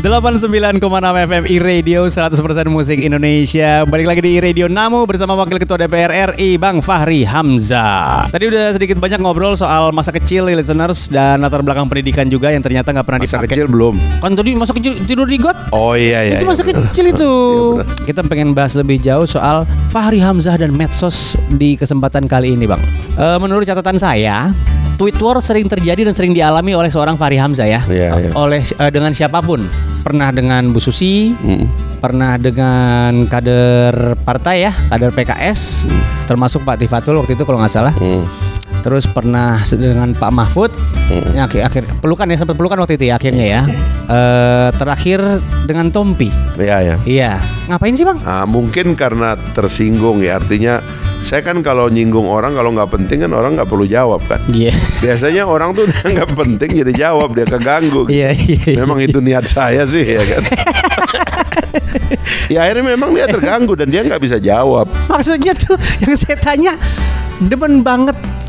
89,6 FM iRadio 100% musik Indonesia. Balik lagi di iRadio Namu bersama Wakil Ketua DPR RI Bang Fahri Hamzah. Tadi udah sedikit banyak ngobrol soal masa kecil listeners dan latar belakang pendidikan juga yang ternyata gak pernah dipakai. Masa kecil belum? Kan tadi masa kecil tidur di got. Oh iya. Itu masa kecil itu. Kita pengen bahas lebih jauh soal Fahri Hamzah dan medsos di kesempatan kali ini Bang. Menurut catatan saya, tweet war sering terjadi dan sering dialami oleh seorang Fahri Hamzah ya. Iya. Oleh dengan siapapun. Pernah dengan Bu Susi, pernah dengan kader partai ya, kader PKS, termasuk Pak Tifatul waktu itu kalau nggak salah. Terus pernah dengan Pak Mahfud, ya, akhir pelukan ya, sempat pelukan waktu itu ya akhirnya ya. Terakhir dengan Tompi. Iya. Ngapain sih Bang? Mungkin karena tersinggung ya, artinya saya kan kalau nyinggung orang, kalau nggak penting kan orang nggak perlu jawab kan. Iya. Biasanya orang tuh nggak penting jadi jawab, dia keganggu. Iya. Memang itu niat saya sih ya kan. Ya akhirnya memang dia terganggu dan dia nggak bisa jawab. Maksudnya tuh yang saya tanya demen banget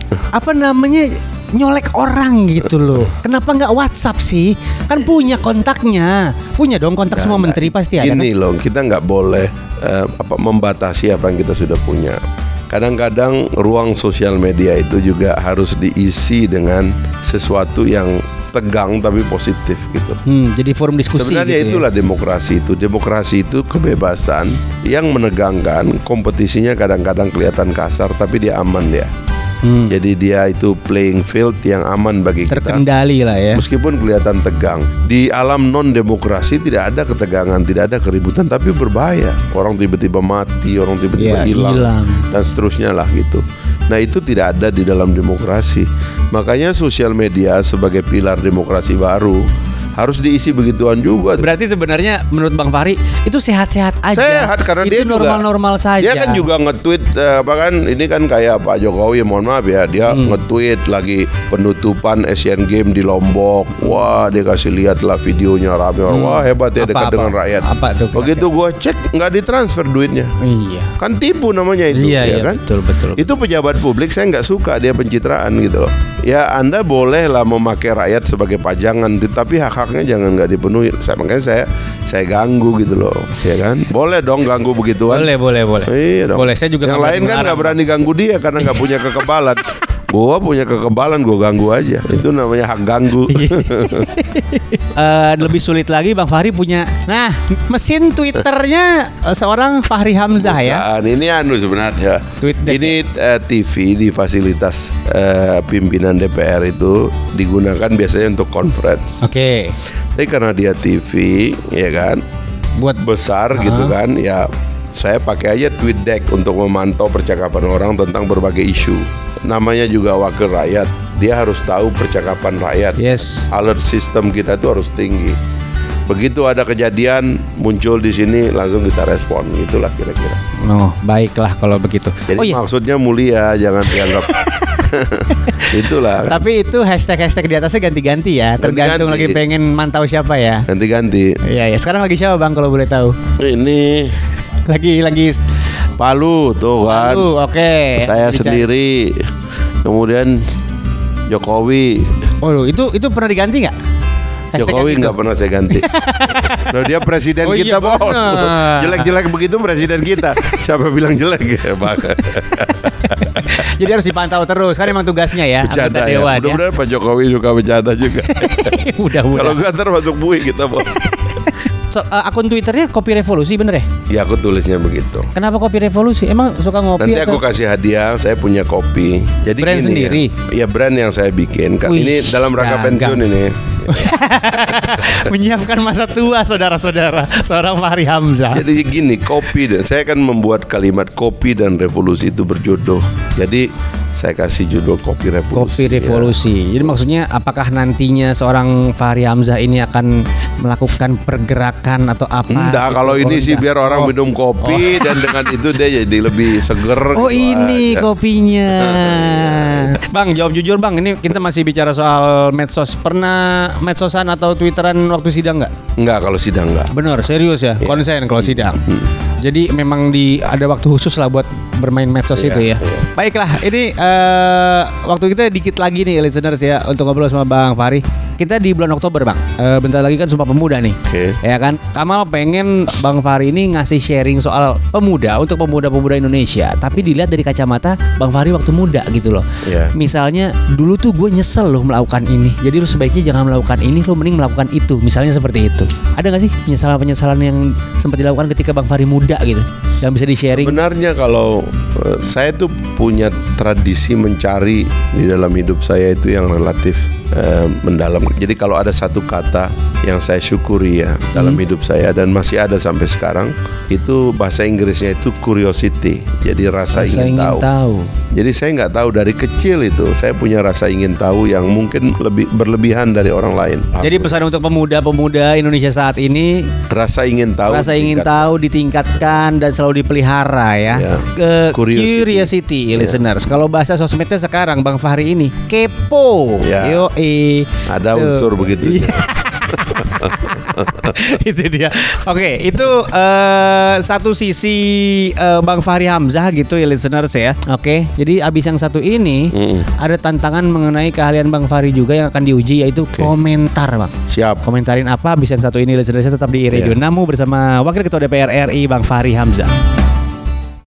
nyolek orang gitu loh. Kenapa nggak WhatsApp sih? Kan punya kontaknya. Punya dong kontak semua menteri pasti ada. Gini loh, kita nggak boleh membatasi apa yang kita sudah punya. Kadang-kadang ruang sosial media itu juga harus diisi dengan sesuatu yang tegang tapi positif gitu. Jadi forum diskusi. Sebenarnya gitu itulah demokrasi itu. Demokrasi itu kebebasan yang menegangkan. Kompetisinya kadang-kadang kelihatan kasar tapi dia aman dia. Jadi dia itu playing field yang aman bagi kita. Terkendali lah ya. Meskipun kelihatan tegang. Di alam non-demokrasi tidak ada ketegangan, tidak ada keributan, tapi berbahaya. Orang tiba-tiba mati, orang tiba-tiba hilang dan seterusnya lah gitu. Nah itu tidak ada di dalam demokrasi. Makanya sosial media sebagai pilar demokrasi baru harus diisi begituan juga. Berarti sebenarnya menurut Bang Fahri itu sehat-sehat aja. Sehat karena itu dia normal-normal saja. Dia kan juga nge-tweet ini kan kayak Pak Jokowi, mohon maaf ya, dia nge-tweet lagi penutupan Asian Games di Lombok. Wah, dia kasih lihat lah videonya rame orang. Wah, hebat ya dekat dengan rakyat. Apa tuh? Begitu gua cek nggak ditransfer duitnya. Iya. Kan tipu namanya itu, iya, kan? Betul. Itu pejabat publik, saya nggak suka dia pencitraan gitu loh. Ya Anda bolehlah memakai rakyat sebagai pajangan, tapi hak-haknya jangan nggak dipenuhi. Makanya saya ganggu gitu loh, ya kan? Boleh dong ganggu begituan. Boleh. Iya dong. Boleh, saya juga. Yang lain kan nggak berani ganggu dia karena nggak punya kekebalan. Gua punya kekebalan, gua ganggu aja. Itu namanya hak ganggu. Lebih sulit lagi Bang Fahri punya. Nah, mesin Twitternya seorang Fahri Hamzah ya. Ini sebenarnya. Ini TV di fasilitas pimpinan DPR itu digunakan biasanya untuk conference. Oke. Tapi karena dia TV, ya kan, buat besar gitu kan, ya saya pakai aja TweetDeck untuk memantau percakapan orang tentang berbagai isu. Namanya juga wakil rakyat, dia harus tahu percakapan rakyat. Yes. Alert system kita itu harus tinggi. Begitu ada kejadian muncul di sini langsung kita respon, itulah kira-kira. Oh, baiklah kalau begitu. Jadi maksudnya mulia, jangan dianggap. Itulah. Tapi itu hashtag di atasnya ganti-ganti ya, tergantung lagi pengen mantau siapa ya. Ganti-ganti. Iya. Sekarang lagi siapa Bang kalau boleh tahu? Ini lagi Palu tuh kan. Palu, oke. Saya sendiri. Kemudian Jokowi. Oh, itu pernah diganti nggak? Jokowi nggak pernah saya ganti. Nah, dia presiden kita bos. Jelek-jelek begitu presiden kita. Siapa bilang jelek? Jadi harus dipantau terus kan emang tugasnya ya. Bercanda ya. Mudah-mudahan Pak Jokowi suka bercanda juga. Mudah-mudahan. Kalau nggak ntar masuk bui kita bos. Akun Twitternya Kopi Revolusi bener ya? Ya aku tulisnya begitu. Kenapa Kopi Revolusi? Emang suka ngopi? Nanti aku kasih hadiah, saya punya kopi. Jadi brand gini sendiri? Ya brand yang saya bikin. Ini dalam rangka pensiun ini. Menyiapkan masa tua saudara-saudara seorang Fahri Hamzah. Jadi gini, kopi dan saya kan membuat kalimat kopi dan revolusi itu berjodoh. Jadi saya kasih judul Kopi Revolusi. Kopi Revolusi. Ya. Jadi maksudnya apakah nantinya seorang Fahri Hamzah ini akan melakukan pergerakan atau apa? Enggak, kalau ini sih biar orang minum kopi dan dengan itu dia jadi lebih seger. Oh ini aja. Kopinya. Bang, jawab jujur Bang, ini kita masih bicara soal medsos. Pernah medsosan atau twitteran waktu sidang nggak? Enggak, kalau sidang enggak. Bener, serius ya? Konsen kalau sidang. Jadi memang ada waktu khusus lah buat bermain medsos itu ya. Baiklah, ini waktu kita dikit lagi nih listeners ya untuk ngobrol sama Bang Fahri. kita di bulan Oktober Bang. Bentar lagi kan Sumpah Pemuda nih. Ya kan? Kamal pengen Bang Fahri ini ngasih sharing soal pemuda untuk pemuda-pemuda Indonesia, tapi dilihat dari kacamata Bang Fahri waktu muda gitu loh. Misalnya dulu tuh gue nyesel loh melakukan ini, jadi lu sebaiknya jangan melakukan ini, lu mending melakukan itu. Misalnya seperti itu. Ada gak sih penyesalan-penyesalan yang sempat dilakukan ketika Bang Fahri muda gitu yang bisa di-sharing? Sebenarnya kalau saya tuh punya tradisi mencari di dalam hidup saya itu yang relatif mendalam. Jadi kalau ada satu kata yang saya syukuri ya dalam hidup saya dan masih ada sampai sekarang, itu bahasa Inggrisnya itu curiosity. Jadi rasa ingin tahu. Jadi saya nggak tahu, dari kecil itu saya punya rasa ingin tahu yang mungkin lebih berlebihan dari orang lain. Jadi pesan untuk pemuda-pemuda Indonesia saat ini, rasa ingin tahu ditingkatkan dan selalu dipelihara ya. Curiosity listeners. Kalau bahasa sosmednya sekarang Bang Fahri ini kepo. Ada unsur begitu. Itu dia. Oke, itu satu sisi Bang Fahri Hamzah gitu ya listeners ya. Oke, jadi abis yang satu ini ada tantangan mengenai keahlian Bang Fahri juga yang akan diuji, yaitu komentar Bang. Siap. Komentarin apa abis yang satu ini listeners, tetap di Radio Namu bersama Wakil Ketua DPR RI Bang Fahri Hamzah.